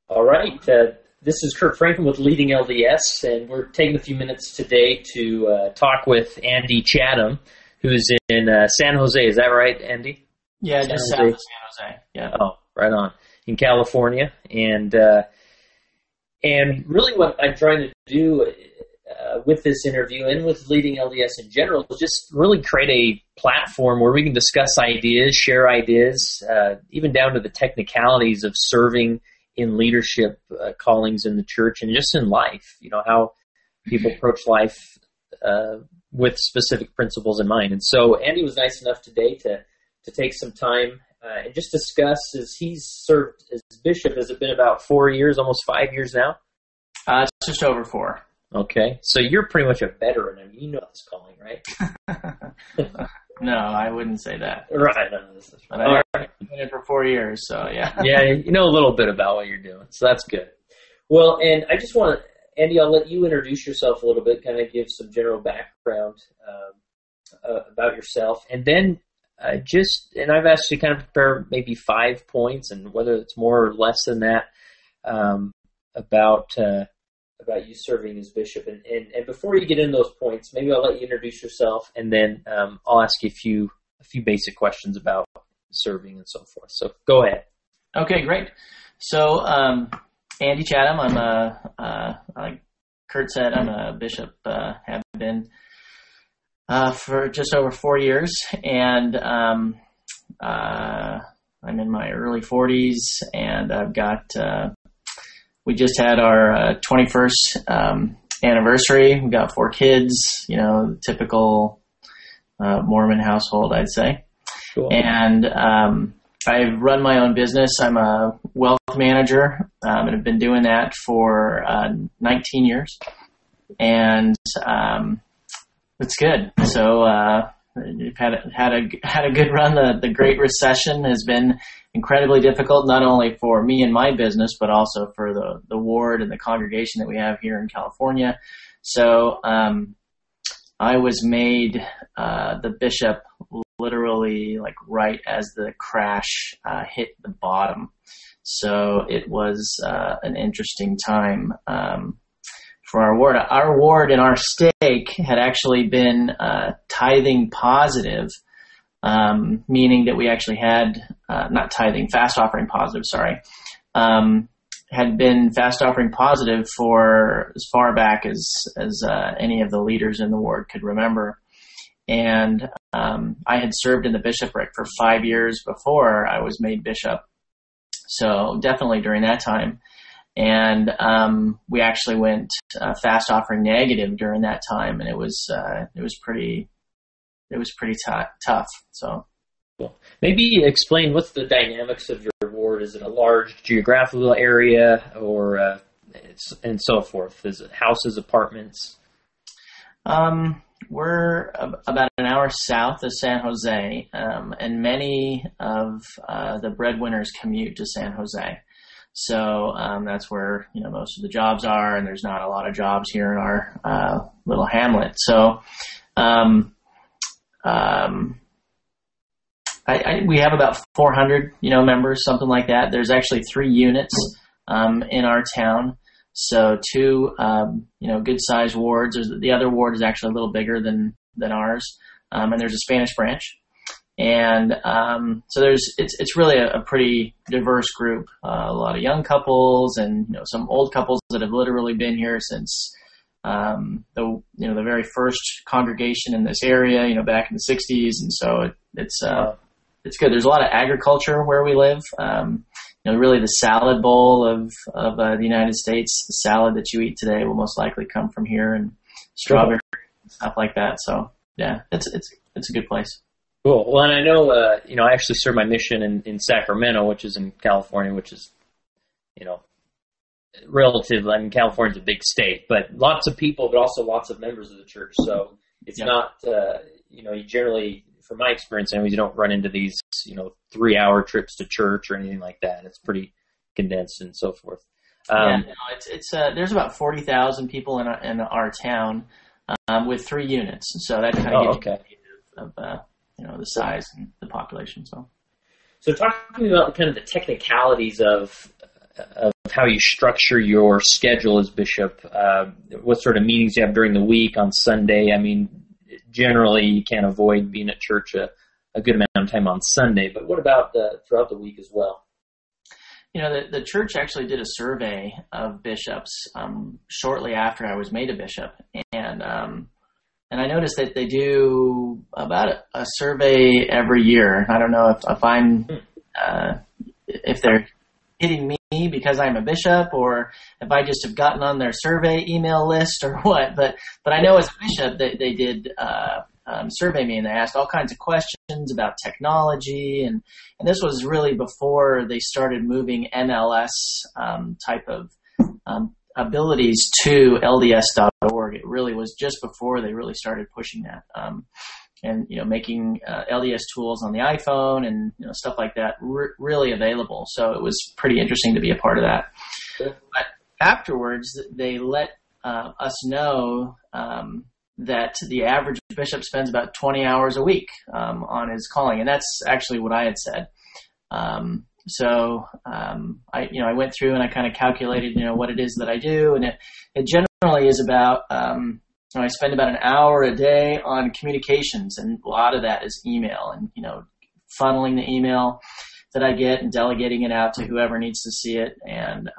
All right. This is Kurt Franklin with Leading LDS, and we're taking a few minutes today to talk with Andy Chatham, who's in San Jose. Is that right, Andy? Yeah, just south of San Jose. Yeah. Oh, right on. In California. And really what I'm trying to do with this interview and with Leading LDS in general is just really create a platform where we can discuss ideas, share ideas, even down to the technicalities of serving in leadership callings in the church and just in life, how people approach life with specific principles in mind. And so Andy was nice enough today to take some time and just discuss, as he's served as bishop. Has it been about 4 years, almost 5 years now? It's just over 4. Okay, so you're pretty much a veteran. I mean, you know this calling, right? No, I wouldn't say that. Right. No, but I've been in it for 4 years, so yeah. Yeah, you know a little bit about what you're doing, so that's good. Well, and I just want to, Andy, I'll let you introduce yourself a little bit, kind of give some general background about yourself, and then and I've asked you to kind of prepare maybe 5 points, and whether it's more or less than that, about you serving as bishop. And before you get into those points, maybe I'll let you introduce yourself, and then I'll ask you a few basic questions about serving and so forth. So go ahead. Okay, great. So Andy Chatham, like Kurt said, I'm a bishop, have been for just over 4 years, and I'm in my early 40s, and I've got we just had our 21st anniversary. We've got 4 kids, typical Mormon household, I'd say. Cool. And I run my own business. I'm a wealth manager, and I've been doing that for 19 years. And it's good. So we've had a good run. The Great Recession has been incredibly difficult, not only for me and my business, but also for the ward and the congregation that we have here in California. So I was made the bishop literally like right as the crash hit the bottom. So it was an interesting time for our ward. Our ward in our stake had actually been tithing positive, meaning that we actually had, not tithing, fast offering positive, had been fast offering positive for as far back as any of the leaders in the ward could remember. And I had served in the bishopric for 5 years before I was made bishop. So definitely during that time. And we actually went fast offering negative during that time, and it was pretty tough. So, cool. Maybe explain what's the dynamics of your ward. Is it a large geographical area, or and so forth? Is it houses, apartments? We're about an hour south of San Jose, and many of the breadwinners commute to San Jose. So that's where most of the jobs are, and there's not a lot of jobs here in our little hamlet. So we have about 400 members, something like that. There's actually 3 units in our town. So 2 good sized wards. The other ward is actually a little bigger than ours, and there's a Spanish branch. And so it's really a pretty diverse group. A lot of young couples and some old couples that have literally been here since the very first congregation in this area, back in the 60s. And so it's good. There's a lot of agriculture where we live. Really the salad bowl of the United States, the salad that you eat today will most likely come from here, and strawberry stuff like that. So yeah, it's a good place. Cool. Well, and I know, I actually serve my mission in Sacramento, which is in California, which is, relative. I mean, California's a big state, but lots of people, but also lots of members of the church. So it's not, you generally, from my experience, anyways, you don't run into these, 3-hour trips to church or anything like that. It's pretty condensed and so forth. It's there's about 40,000 people in our town with 3 units. So that kind of gives you an idea of the size and the population. So talk to me about kind of the technicalities of of how you structure your schedule as bishop. What sort of meetings you have during the week on Sunday? I mean, generally you can't avoid being at church a good amount of time on Sunday, but what about throughout the week as well? You know, the church actually did a survey of bishops shortly after I was made a bishop, and I noticed that they do about a survey every year. I don't know if I'm if they're hitting me because I'm a bishop, or if I just have gotten on their survey email list or what. But I know as a bishop they did survey me, and they asked all kinds of questions about technology, and this was really before they started moving MLS type of abilities to LDS.org. It really was just before they really started pushing that, and making LDS tools on the iPhone and stuff like that really available. So it was pretty interesting to be a part of that. Sure. But afterwards, they let us know that the average bishop spends about 20 hours a week on his calling, and that's actually what I had said. So I went through and I kind of calculated, what it is that I do, and it generally is about, I spend about an hour a day on communications, and a lot of that is email, and funneling the email that I get and delegating it out to whoever needs to see it, and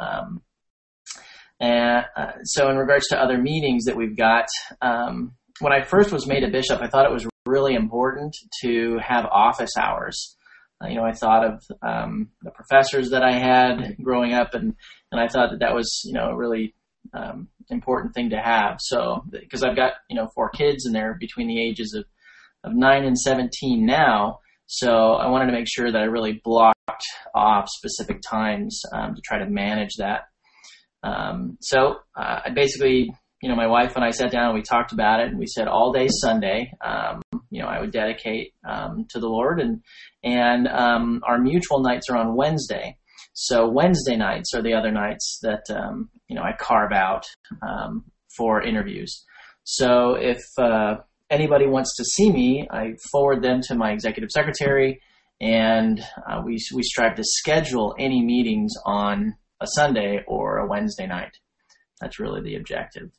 so in regards to other meetings that we've got, when I first was made a bishop, I thought it was really important to have office hours. I thought of the professors that I had growing up, and I thought that was, a really important thing to have. So, because I've got, 4 kids, and they're between the ages of 9 and 17 now, so I wanted to make sure that I really blocked off specific times to try to manage that. So I basically, my wife and I sat down and we talked about it, and we said all day Sunday, I would dedicate to the Lord, and our mutual nights are on Wednesday. So Wednesday nights are the other nights that I carve out for interviews. So if anybody wants to see me, I forward them to my executive secretary, and we strive to schedule any meetings on a Sunday or a Wednesday night. That's really the objective.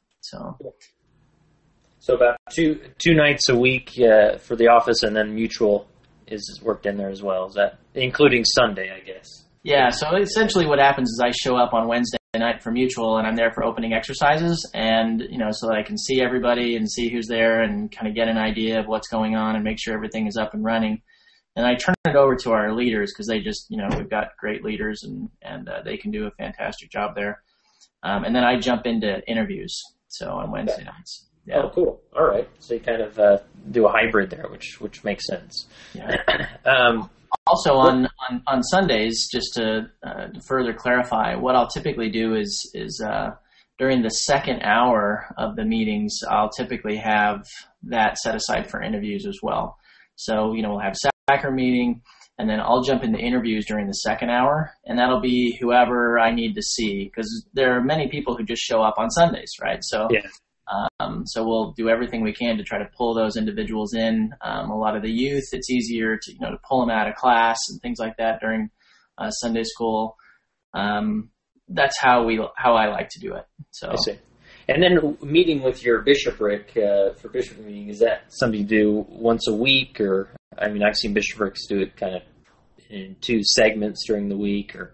So about two nights a week for the office, and then mutual is worked in there as well. Is that including Sunday, I guess? Yeah. So essentially, what happens is I show up on Wednesday night for mutual, and I'm there for opening exercises, and so that I can see everybody and see who's there, and kind of get an idea of what's going on, and make sure everything is up and running. And I turn it over to our leaders, because they just, we've got great leaders, and they can do a fantastic job there. And then I jump into interviews. So on Wednesday nights. Yeah. Oh, cool. All right. So you kind of do a hybrid there, which makes sense. Yeah. Also on Sundays, just to further clarify, what I'll typically do is during the second hour of the meetings, I'll typically have that set aside for interviews as well. So, we'll have sacrament meeting, and then I'll jump into interviews during the second hour, and that'll be whoever I need to see, because there are many people who just show up on Sundays, right? So, yeah. So we'll do everything we can to try to pull those individuals in. A lot of the youth, it's easier to pull them out of class and things like that during Sunday school. That's how I like to do it. So I see. And then meeting with your bishopric for bishopric meeting, is that something you do once a week, or I've seen bishoprics do it kind of in 2 segments during the week, or?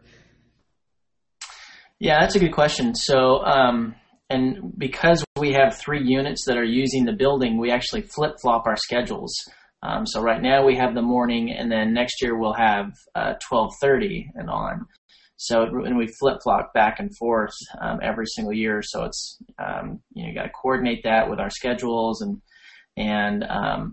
Yeah, that's a good question. So, and because we have 3 units that are using the building, we actually flip-flop our schedules. So right now we have the morning, and then next year we'll have 12:30 and on. So, and we flip-flop back and forth every single year. So it's, you got to coordinate that with our schedules, and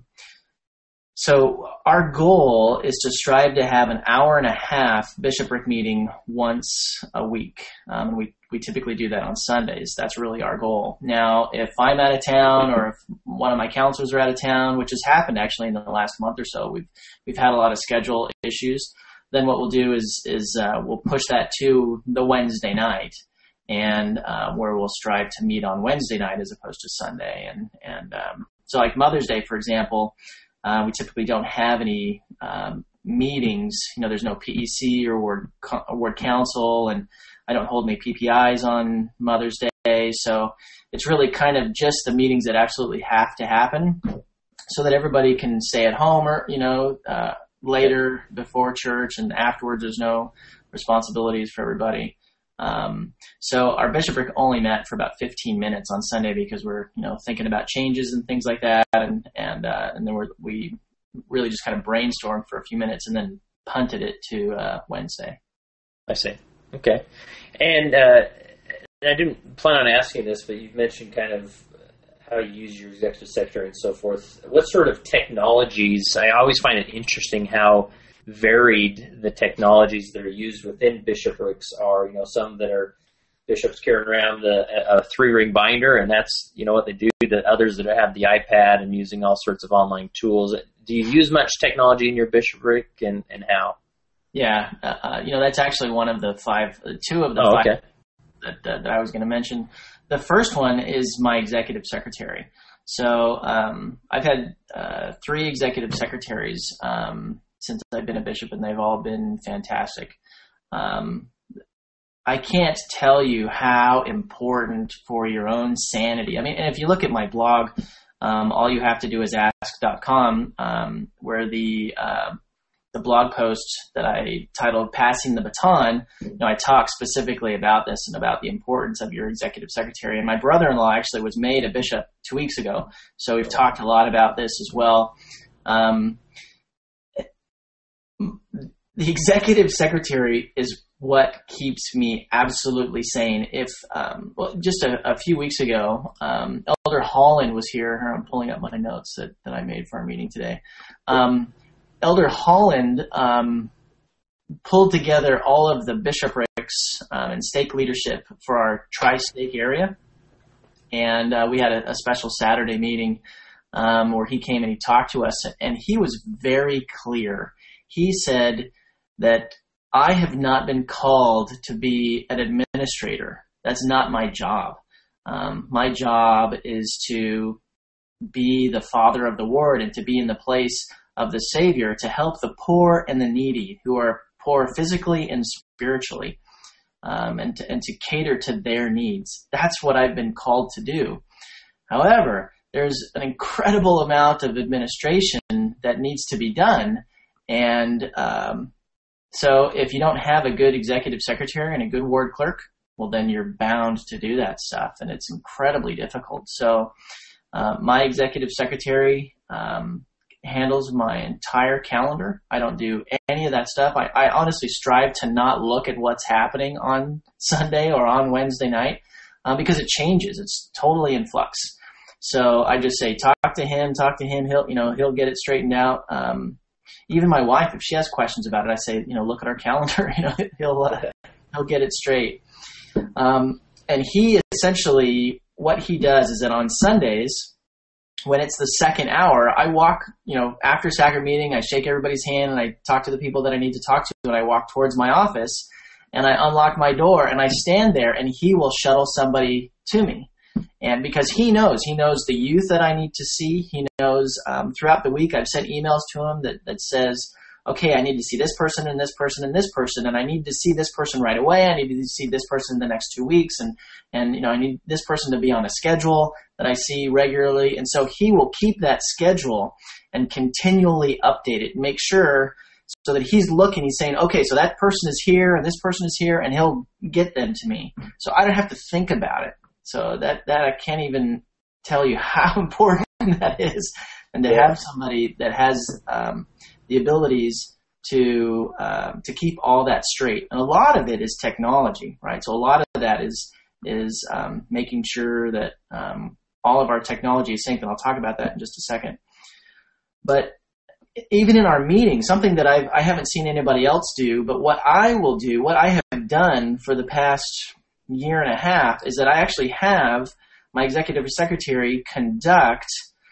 so our goal is to strive to have an hour and a half bishopric meeting once a week. We typically do that on Sundays. That's really our goal. Now, if I'm out of town, or if one of my counselors are out of town, which has happened actually in the last month or so, we've had a lot of schedule issues. Then what we'll do is we'll push that to the Wednesday night, and where we'll strive to meet on Wednesday night as opposed to Sunday. And so, like Mother's Day, for example. We typically don't have any meetings. There's no PEC or ward council, and I don't hold any PPIs on Mother's Day. So it's really kind of just the meetings that absolutely have to happen so that everybody can stay at home or, later before church, and afterwards there's no responsibilities for everybody. So our bishopric only met for about 15 minutes on Sunday because we're, thinking about changes and things like that. And then we really just kind of brainstormed for a few minutes and then punted it to Wednesday. I see. Okay. And I didn't plan on asking this, but you've mentioned kind of how you use your executive secretary and so forth. What sort of technologies? I always find it interesting how varied the technologies that are used within bishoprics are. Some that are bishops carrying around a 3-ring binder, and that's what they do. The others that have the iPad and using all sorts of online tools. Do you use much technology in your bishopric, and how? Yeah, that's actually one of the two of the five that I was going to mention. The first one is my executive secretary. So I've had 3 executive secretaries since I've been a bishop, and they've all been fantastic. I can't tell you how important for your own sanity. I mean, and if you look at my blog, all you have to do is ask.com, where the blog post that I titled Passing the Baton, I talk specifically about this and about the importance of your executive secretary. And my brother-in-law actually was made a bishop 2 weeks ago, so we've talked a lot about this as well. The executive secretary is what keeps me absolutely sane. Just a few weeks ago, Elder Holland was here. I'm pulling up my notes that I made for our meeting today. Elder Holland pulled together all of the bishoprics and stake leadership for our tri-stake area. And we had a special Saturday meeting where he came and he talked to us. And he was very clear. He said that I have not been called to be an administrator. That's not my job. My job is to be the father of the word and to be in the place of the Savior to help the poor and the needy who are poor physically and spiritually, and to cater to their needs. That's what I've been called to do. However, there's an incredible amount of administration that needs to be done. And so if you don't have a good executive secretary and a good ward clerk, well, then you're bound to do that stuff, and it's incredibly difficult. So my executive secretary handles my entire calendar. I don't do any of that stuff. I honestly strive to not look at what's happening on Sunday or on Wednesday night because it changes. It's totally in flux. So I just say, talk to him. He'll get it straightened out. Even my wife, if she has questions about it, I say, look at our calendar. He'll get it straight. And he essentially, what he does is that on Sundays, when it's the second hour, I walk, after sacrament meeting, I shake everybody's hand and I talk to the people that I need to talk to, and I walk towards my office and I unlock my door and I stand there and he will shuttle somebody to me. And because he knows the youth that I need to see. He knows throughout the week I've sent emails to him that says, okay, I need to see this person and this person and this person, and I need to see this person right away. I need to see this person in the next 2 weeks, and I need this person to be on a schedule that I see regularly. And so he will keep that schedule and continually update it and make sure so that he's looking, he's saying, okay, so that person is here and this person is here, and he'll get them to me. So I don't have to think about it. So that I can't even tell you how important that is, and to have somebody that has the abilities to keep all that straight. And a lot of it is technology, right? So a lot of that is making sure that all of our technology is synced, and I'll talk about that in just a second. But even in our meetings, something that I haven't seen anybody else do, but what I will do, what I have done for the past year and a half, is that I actually have my executive secretary conduct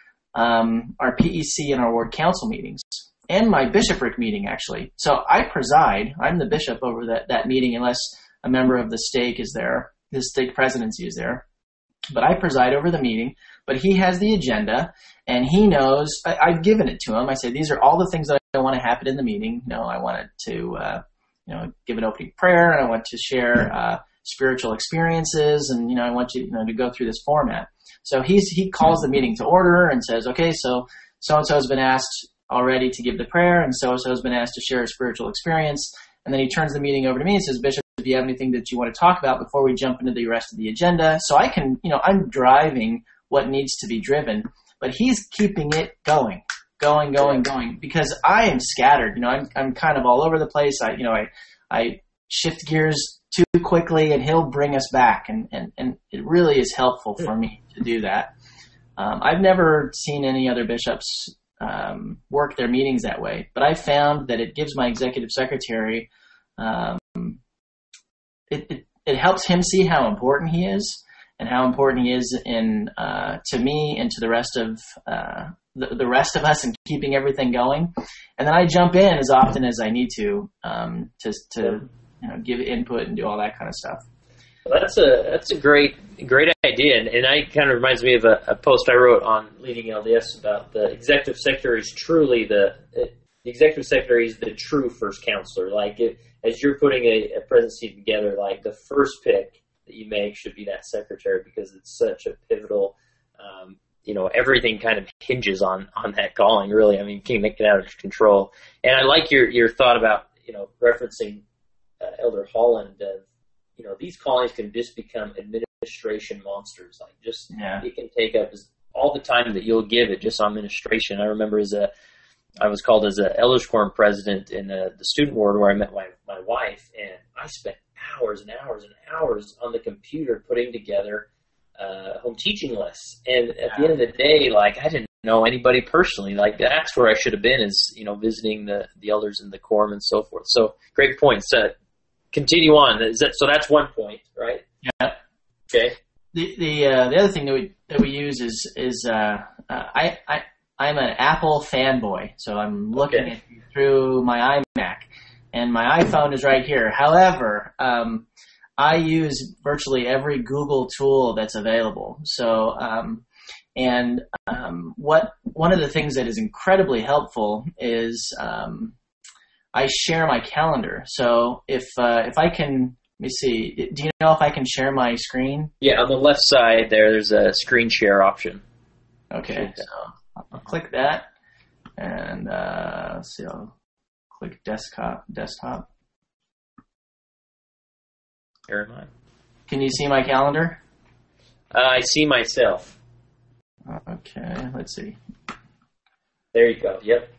our PEC and our ward council meetings, and my bishopric meeting, actually. So I preside. I'm the bishop over that meeting unless a member of the stake is there, the stake presidency is there. But I preside over the meeting, but he has the agenda, and he knows, I've given it to him. I say, these are all the things that I want to happen in the meeting. I want it to give an opening prayer, and I want to share spiritual experiences, and I want you to go through this format. So he calls the meeting to order and says, okay, so and so has been asked already to give the prayer, and so has been asked to share a spiritual experience, and then he turns the meeting over to me and says, Bishop, do you have anything that you want to talk about before we jump into the rest of the agenda? So I can, I'm driving what needs to be driven, but he's keeping it going, because I am scattered. I'm kind of all over the place. I shift gears too quickly, and he'll bring us back, and it really is helpful for me to do that. I've never seen any other bishops work their meetings that way, but I found that it gives my executive secretary, it helps him see how important he is, and how important he is to me and to the rest of the rest of us in keeping everything going. And then I jump in as often as I need to give input and do all that kind of stuff. Well, that's a great idea, and I kind of reminds me of a post I wrote on Leading LDS about the executive secretary is truly the executive secretary is the true first counselor. Like as you're putting a presidency together, like the first pick that you make should be that secretary, because it's such a pivotal. Everything kind of hinges on that calling. Really, I mean, you can't make it out of control. And I like your thought about referencing Elder Holland. These callings can just become administration monsters. Like it can take up all the time that you'll give it just on administration. I remember I was called as an elders quorum president in the student ward where I met my wife, and I spent hours and hours and hours on the computer putting together home teaching lists. And at the end of the day, like, I didn't know anybody personally. Like, that's where I should have been, is visiting the elders in the quorum and so forth. So great points. Continue on. So that's one point, right? Yeah. Okay. The other thing that we use is I'm an Apple fanboy, so I'm looking at you through my iMac, and my iPhone is right here. However, I use virtually every Google tool that's available. So, one of the things that is incredibly helpful is I share my calendar. So if I can, let me see. Do you know if I can share my screen? Yeah, on the left side there's a screen share option. Okay, so I'll click that, and let's see. I'll click desktop. Here am I. Can you see my calendar? I see myself. Okay, let's see. There you go. Yep.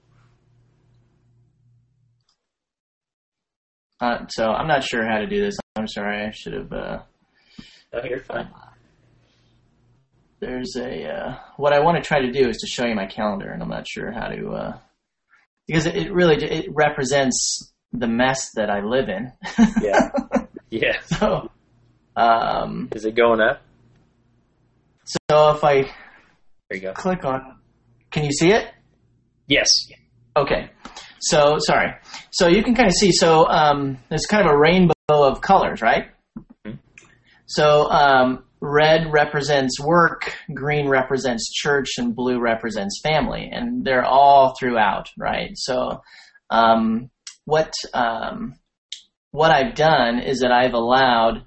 So I'm not sure how to do this. I'm sorry. I should have. No, you're fine. There's what I want to try to do is to show you my calendar, and I'm not sure how to, because it represents the mess that I live in. Yeah. Yeah. So, is it going up? So if I there you go. Click on, can you see it? Yes. Okay. So, sorry. So you can kind of see, there's kind of a rainbow of colors, right? Mm-hmm. So, red represents work, green represents church, and blue represents family, and they're all throughout, right? So, what I've done is that I've allowed,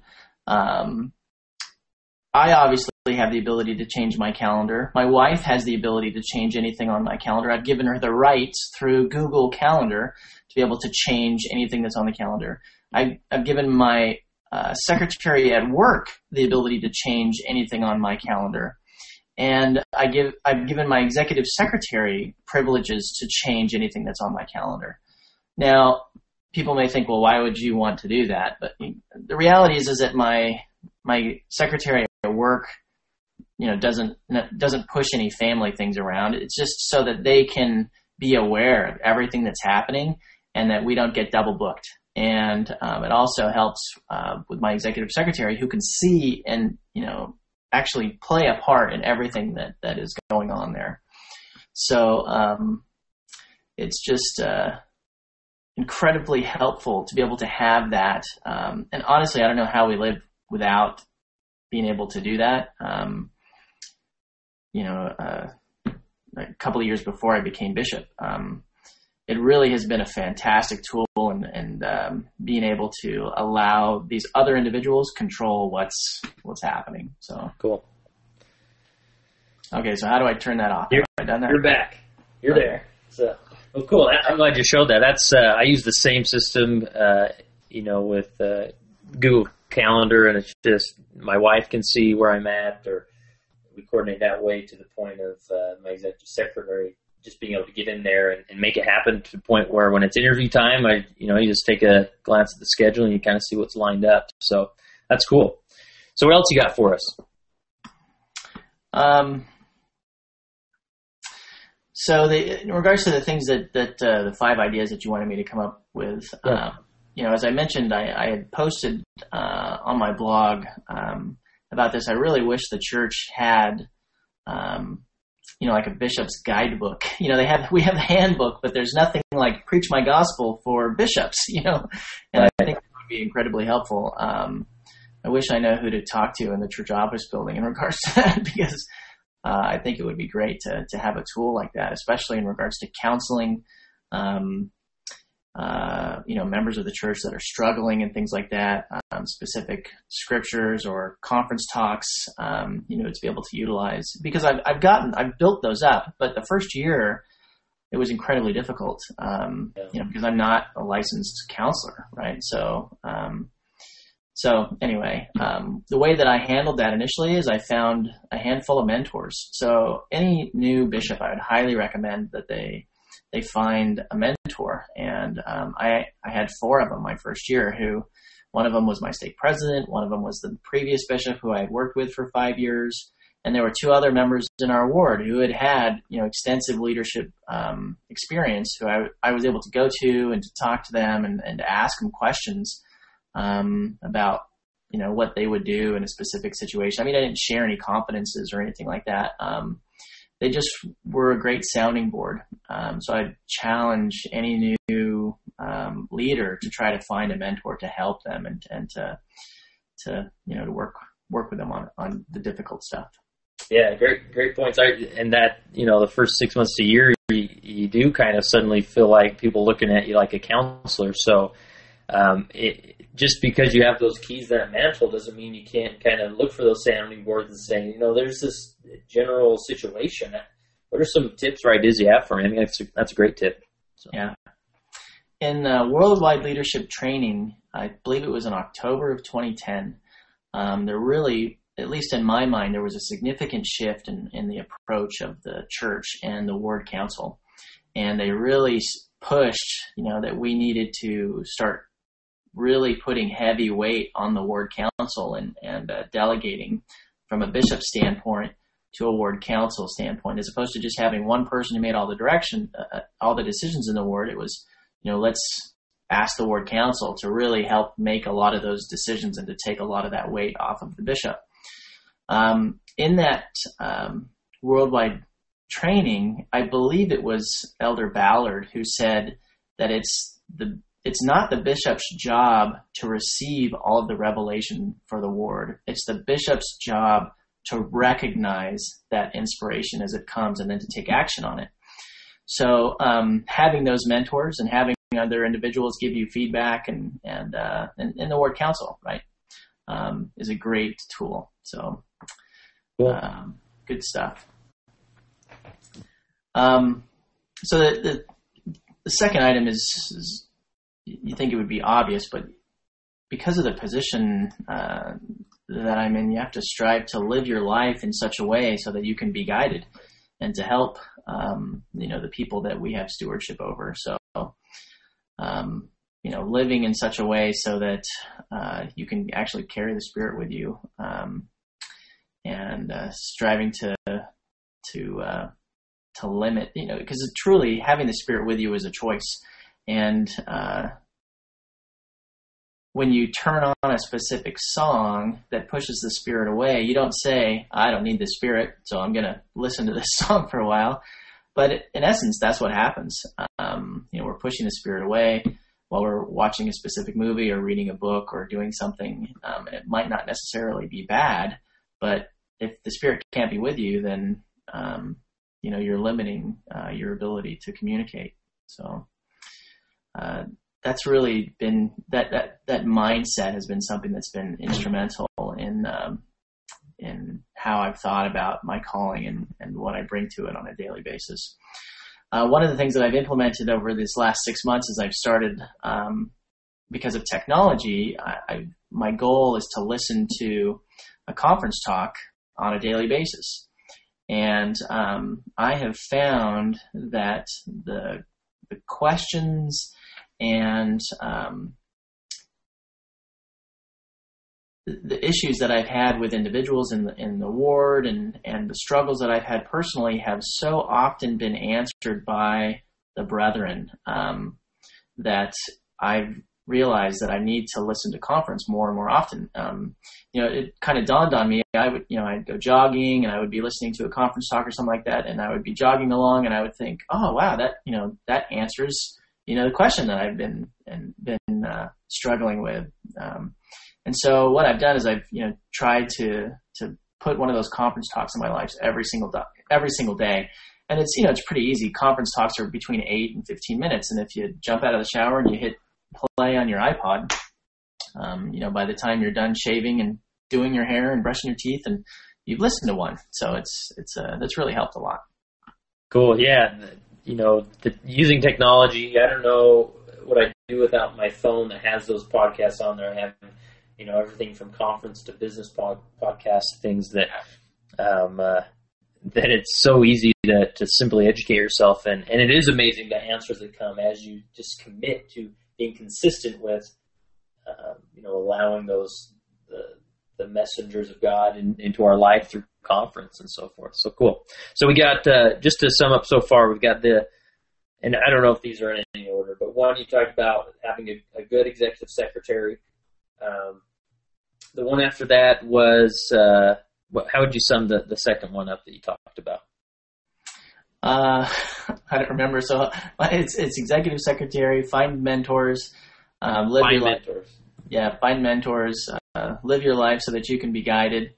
I obviously have the ability to change my calendar. My wife has the ability to change anything on my calendar. I've given her the rights through Google Calendar to be able to change anything that's on the calendar. I've given my secretary at work the ability to change anything on my calendar. And I've given my executive secretary privileges to change anything that's on my calendar. Now, people may think, well, why would you want to do that? But the reality is that my secretary at work, doesn't push any family things around. It's just so that they can be aware of everything that's happening and that we don't get double booked. And it also helps with my executive secretary, who can see and actually play a part in everything that is going on there. So it's just incredibly helpful to be able to have that. And honestly, I don't know how we live without being able to do that. A couple of years before I became bishop, it really has been a fantastic tool, and being able to allow these other individuals control what's happening. So cool. Okay, so how do I turn that off? You're, Have I done that? You're back. You're there. So, well, cool. I'm glad you showed that. That's I use the same system, with Google Calendar, and it's just my wife can see where I'm at, or we coordinate that way to the point of my executive secretary just being able to get in there and make it happen to the point where when it's interview time, you just take a glance at the schedule and you kind of see what's lined up. So that's cool. So what else you got for us? So in regards to the things that the 5 ideas that you wanted me to come up with, as I mentioned, I had posted on my blog about this. I really wish the church had, like a bishop's guidebook. We have a handbook, but there's nothing like Preach My Gospel for bishops, and I think it would be incredibly helpful. I wish I know who to talk to in the church office building in regards to that, because I think it would be great to have a tool like that, especially in regards to counseling, members of the church that are struggling and things like that, specific scriptures or conference talks, to be able to utilize, because I've built those up, but the first year it was incredibly difficult, because I'm not a licensed counselor, right? So anyway, the way that I handled that initially is I found a handful of mentors. So any new bishop, I would highly recommend that they find a mentor. And I had 4 of them my first year, who one of them was my stake president, one of them was the previous bishop who I had worked with for 5 years, and there were 2 other members in our ward who had extensive leadership experience, who I was able to go to and to talk to them and to ask them questions about, what they would do in a specific situation. I mean, I didn't share any confidences or anything like that. They just were a great sounding board. So I challenge any new leader to try to find a mentor to help them and to work with them on the difficult stuff. Yeah, great points. And that, the first 6 months to a year, you do kind of suddenly feel like people looking at you like a counselor. So just because you have those keys to that mantle doesn't mean you can't kind of look for those sounding boards and say, there's this general situation. What are some tips or ideas you have for me? I mean, that's a great tip. So. Yeah. In worldwide leadership training, I believe it was in October of 2010, there really, at least in my mind, there was a significant shift in the approach of the church and the ward council. And they really pushed, that we needed to start really putting heavy weight on the ward council and delegating from a bishop standpoint to a ward council standpoint, as opposed to just having one person who made all the decisions in the ward. It was, let's ask the ward council to really help make a lot of those decisions and to take a lot of that weight off of the bishop. In that worldwide training, I believe it was Elder Ballard who said that it's not the bishop's job to receive all of the revelation for the ward. It's the bishop's job to recognize that inspiration as it comes and then to take action on it. So having those mentors and having other individuals give you feedback and the ward council, right, is a great tool. So cool. Good stuff. So the second item is you think it would be obvious, but because of the position that I'm in, you have to strive to live your life in such a way so that you can be guided and to help, the people that we have stewardship over. So, living in such a way so that you can actually carry the Spirit with you, and striving to limit, because truly having the Spirit with you is a choice. And when you turn on a specific song that pushes the Spirit away, you don't say, I don't need the Spirit, so I'm going to listen to this song for a while. But in essence, that's what happens. We're pushing the Spirit away while we're watching a specific movie or reading a book or doing something. And it might not necessarily be bad, but if the Spirit can't be with you, then, you're limiting your ability to communicate. So that's really been that mindset has been something that's been instrumental in how I've thought about my calling and what I bring to it on a daily basis. One of the things that I've implemented over these last 6 months is I've started, because of technology, my goal is to listen to a conference talk on a daily basis. And I have found that the questions and the issues that I've had with individuals in the ward and the struggles that I've had personally have so often been answered by the brethren that I've realized that I need to listen to conference more and more often. It kind of dawned on me. I'd go jogging and I would be listening to a conference talk or something like that, and I would be jogging along and I would think, oh wow, that answers the question that I've been struggling with. And so what I've done is I've tried to put one of those conference talks in my life every single day. And it's pretty easy. Conference talks are between 8 and 15 minutes, and if you jump out of the shower and you hit play on your iPod, by the time you're done shaving and doing your hair and brushing your teeth, and you've listened to one. So that's really helped a lot. Cool. Yeah. Using technology, I don't know what I'd do without my phone that has those podcasts on there. I have, everything from conference to business podcast things that it's so easy to simply educate yourself. And it is amazing the answers that come as you just commit to being consistent with, allowing the messengers of God into our life through conference and so forth. So cool. So we got, just to sum up so far, we've got and I don't know if these are in any order, but one, you talked about having a good executive secretary. The one after that was, how would you sum the second one up that you talked about? I don't remember. So it's executive secretary, find mentors, live your life. Mentors. Yeah, find mentors, live your life so that you can be guided.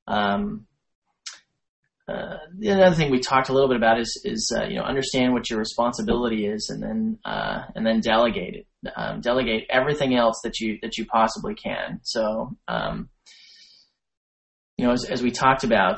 The other thing we talked a little bit about is understand what your responsibility is, and then delegate it. Delegate everything else that you possibly can. So as we talked about,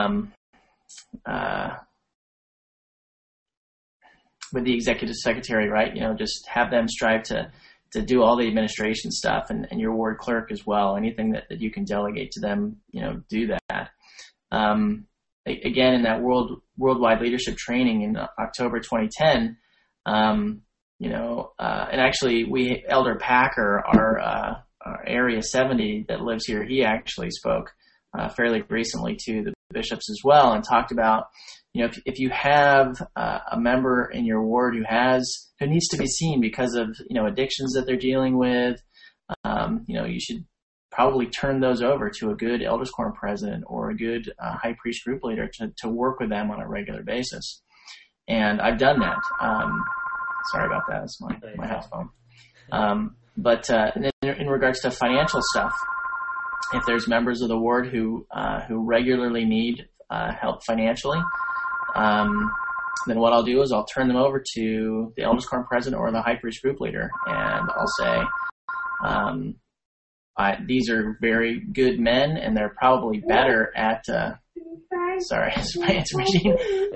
with the executive secretary, right? Just have them strive to do all the administration stuff, and your ward clerk as well. Anything that you can delegate to them, do that. Again, in that worldwide leadership training in October 2010, and actually Elder Packer, our Area 70 that lives here, he actually spoke fairly recently to the bishops as well, and talked about, if you have a member in your ward who needs to be seen because of, addictions that they're dealing with, you should probably turn those over to a good elders quorum president or a good high priest group leader to work with them on a regular basis. And I've done that. Sorry about that. It's my house phone. But in regards to financial stuff, if there's members of the ward who regularly need help financially, then what I'll do is I'll turn them over to the elders quorum president or the high priest group leader, and I'll say, these are very good men, and they're probably better at. Sorry, it's my answer machine.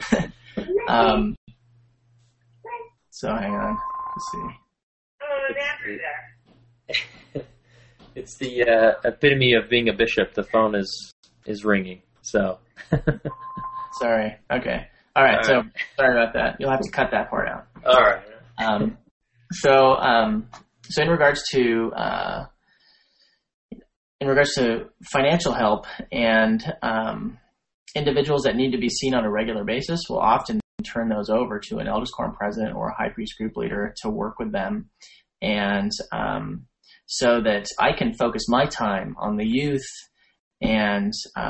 So hang on. Let's see. It's the epitome of being a bishop. The phone is ringing. So. Sorry. Okay. All right. So sorry about that. You'll have to cut that part out. All right. So in regards to financial help and individuals that need to be seen on a regular basis, will often turn those over to an elders quorum president or a high priest group leader to work with them, and so that I can focus my time on the youth and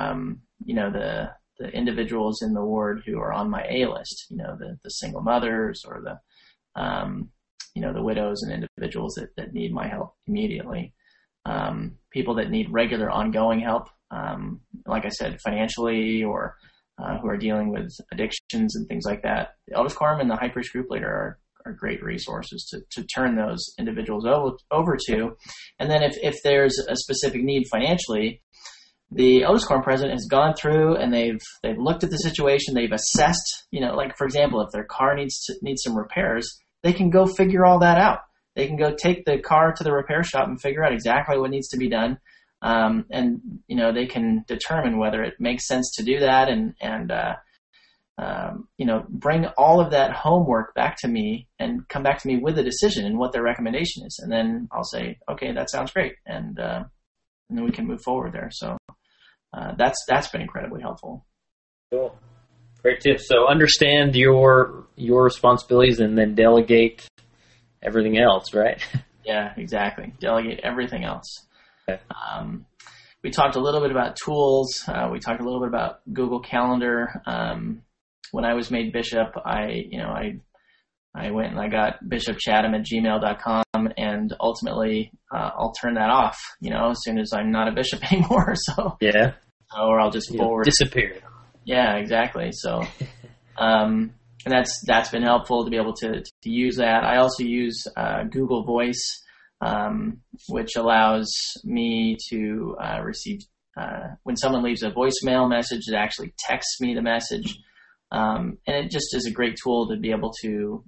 the individuals in the ward who are on my A list, the single mothers or the widows and individuals that need my help immediately. People that need regular ongoing help, like I said, financially or who are dealing with addictions and things like that. The elders quorum and the high priest group leader are great resources to turn those individuals over to. And then if there's a specific need financially, the Elders Quorum president has gone through and they've looked at the situation, they've assessed, like for example, if their car needs some repairs, they can go figure all that out. They can go take the car to the repair shop and figure out exactly what needs to be done. And they can determine whether it makes sense to do that and bring all of that homework back to me and come back to me with a decision and what their recommendation is. And then I'll say, okay, that sounds great. And then we can move forward there. So that's been incredibly helpful. Cool. Great tip. So understand your responsibilities and then delegate everything else, right? Yeah, exactly. Delegate everything else. Okay. We talked a little bit about tools. We talked a little bit about Google Calendar. When I was made bishop, I went and I got bishopchatham@gmail.com, and ultimately I'll turn that off, as soon as I'm not a bishop anymore. So yeah, or I'll just forward disappear. Yeah, exactly. So, and that's been helpful to be able to use that. I also use Google Voice, which allows me to receive when someone leaves a voicemail message, it actually texts me the message. And it just is a great tool to be able to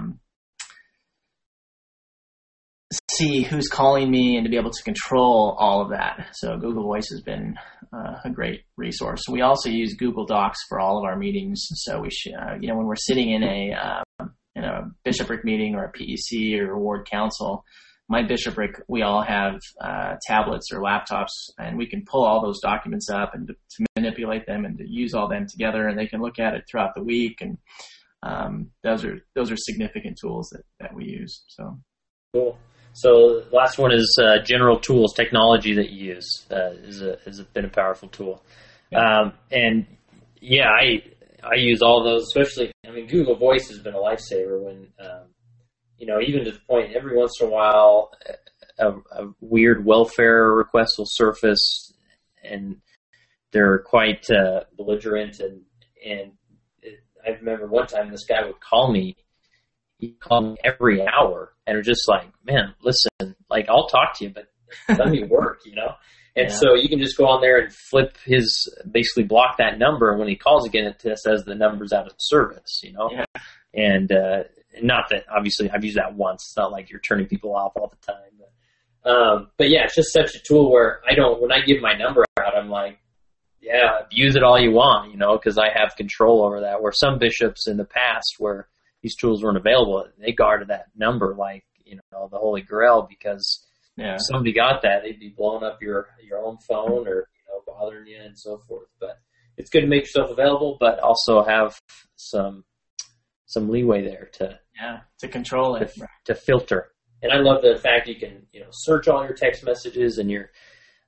see who's calling me and to be able to control all of that. So Google Voice has been a great resource. We also use Google Docs for all of our meetings. So we should, when we're sitting in a bishopric meeting or a PEC or a ward council, my bishopric, we all have tablets or laptops, and we can pull all those documents up and to manipulate them and to use all them together, and they can look at it throughout the week. And those are significant tools that we use. So cool. So the last one is general tools, technology that you use has been a powerful tool. Yeah. And yeah, I use all those, especially, Google Voice has been a lifesaver when, even to the point every once in a while, a weird welfare request will surface and they're quite belligerent. And I remember one time this guy would call me. He'd call me every hour, and it was just like, man, listen, I'll talk to you, but let me work, And so you can just go on there and basically block that number, and when he calls again, it says the number's out of service, Yeah. And not that, obviously, I've used that once. It's not like you're turning people off all the time. But yeah, it's just such a tool where when I give my number out, I'm like, yeah, use it all you want, because I have control over that. Where some bishops in the past where these tools weren't available, they guarded that number like, the Holy Grail, because if somebody got that, they'd be blowing up your own phone or, bothering you and so forth. But it's good to make yourself available, but also have some leeway there to control it, to filter. And I love the fact you can, search all your text messages and your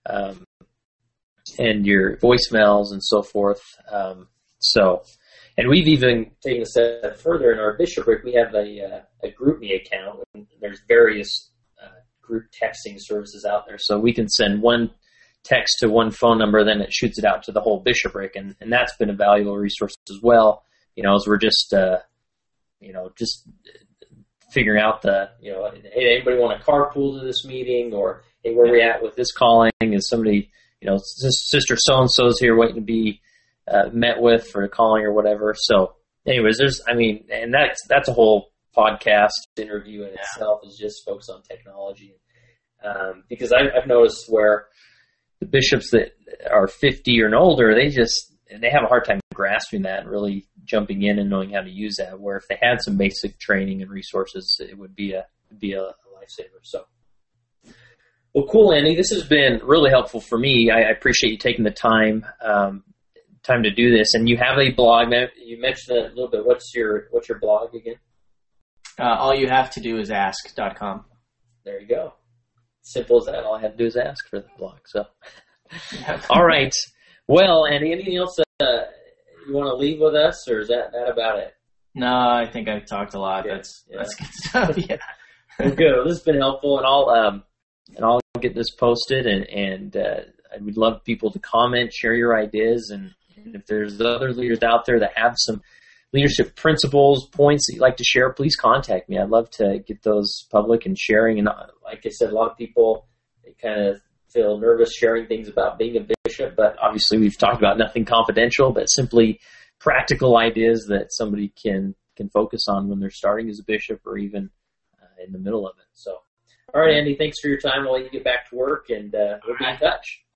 voicemails and so forth. And we've even taken a step further in our bishopric. We have a GroupMe account. There's various group texting services out there. So we can send one text to one phone number, then it shoots it out to the whole bishopric. And that's been a valuable resource as well, as we're just figuring out hey, anybody want to carpool to this meeting? Or, hey, where are we at with this calling? Is somebody, Sister so-and-so's here waiting to be met with for a calling or whatever. So anyways, and that's a whole podcast interview in itself, is just focus on technology. Because I've noticed where the bishops that are 50 or older, they have a hard time grasping that and really jumping in and knowing how to use that, where if they had some basic training and resources, it would be a lifesaver. So, well, cool, Andy. This has been really helpful for me. I appreciate you taking the time to do this. And you have a blog. You mentioned it a little bit. What's your blog again? All you have to do is ask.com. There you go. Simple as that. All I have to do is ask for the blog. So, all right. Well, Andy, anything else you want to leave with us, or is that about it? No, I think I've talked a lot. Good. That's good stuff. Yeah. Well, good. Well, this has been helpful, and I'll get this posted, and I would love people to comment, share your ideas, and if there's other leaders out there that have some leadership principles, points that you'd like to share, please contact me. I'd love to get those public and sharing. And like I said, a lot of people, they kind of feel nervous sharing things about being a bishop, but obviously we've talked about nothing confidential, but simply practical ideas that somebody can focus on when they're starting as a bishop or even in the middle of it. So, all right, Andy, thanks for your time. I'll let you get back to work, and we'll be in touch.